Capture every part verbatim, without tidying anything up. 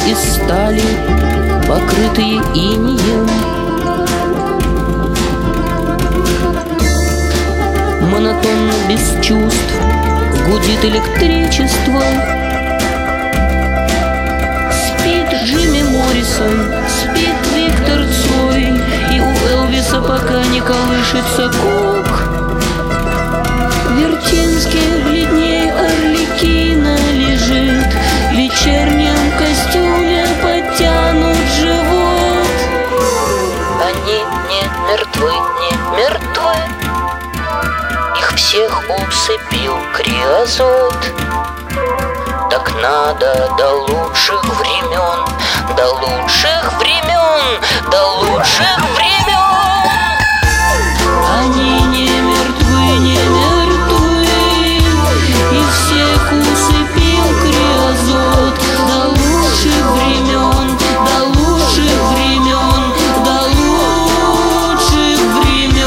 из стали, покрытые инеем. Монотонно, без чувств, гудит электричество. Спит Джимми Моррисон, спит Виктор Цой, и у Элвиса пока не колышется кок. Вертинский бледней Арлекина лежит, в вечернем костюме подтянут живот. Они не мертвы, не мертвы, их всех усыпил криозот. Так надо до лучших времен, до лучших времен, до лучших времен. Они не мертвы, не мертвы, и всех усыпил криозот. До лучших времен, до лучших времен, до лучших времен.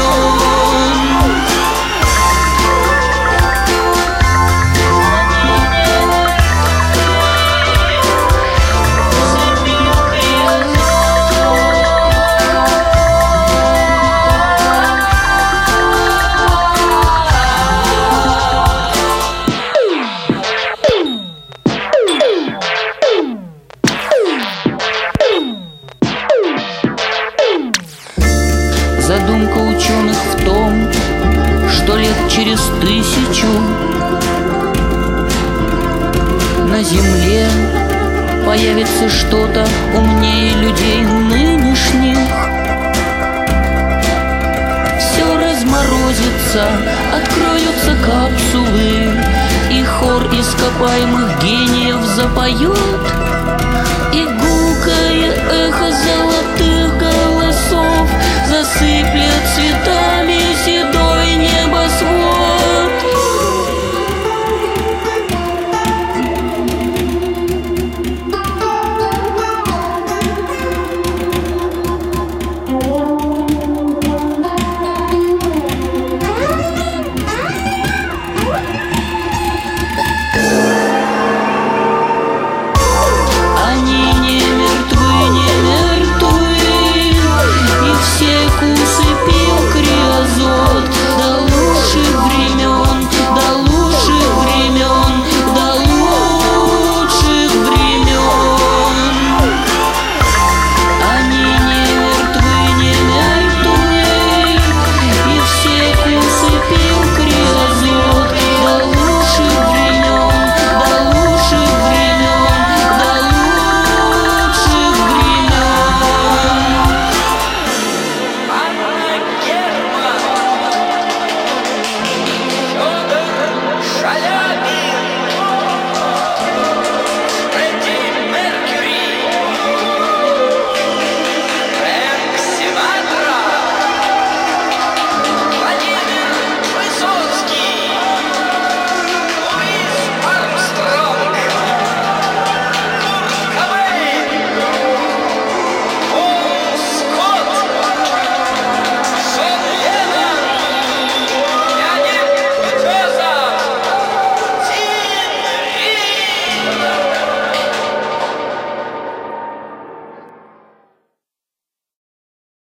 Задумка ученых в том, что лет через тысячу на Земле появится что-то умнее людей нынешних. Все разморозится, откроются капсулы, и хор ископаемых гениев запоет, и гулкое эхо золотых голосов засыплет цветами седых.